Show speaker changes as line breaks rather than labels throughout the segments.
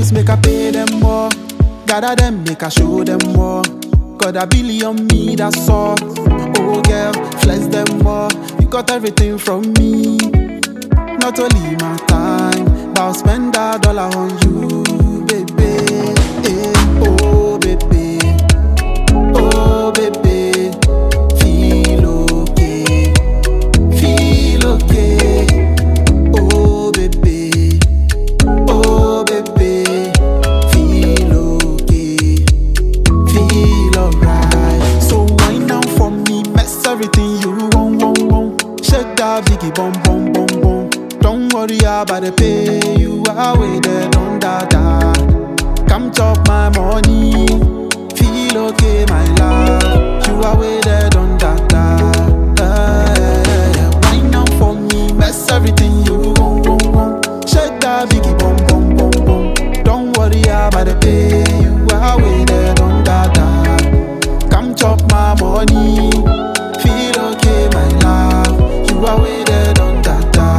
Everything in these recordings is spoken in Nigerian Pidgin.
bills, make I pay them more. Gather them, make I show them more. Got a billion me, that's all. Oh girl, flex them more. You got everything from me. Not only my time, but I'll spend $1 on you, baby. Oh baby, oh baby. Feel okay, feel okay. Oh baby, oh baby. Feel okay, feel alright. So wind down for me, mess everything you want. Shake that biggie bum bum bum bum. Don't worry about the pay, you are waiting on da. Come chop my money, feel okay my love. You are waiting on da. Wind down for me, mess everything you want. Shake that biggie bum bum bum bum. Don't worry about the pay, you are waiting on da. Come chop my money, feel okay my love. You are waiting on da.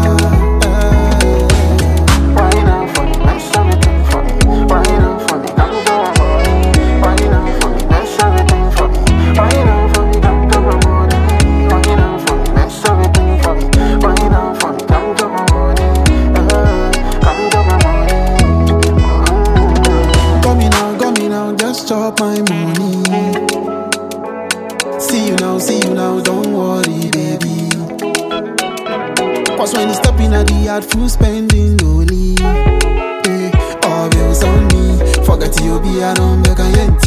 Chop my money. See you now, don't worry, baby. Cause when you step in at the yard, full spending only. All bills on me. Forget you be a number,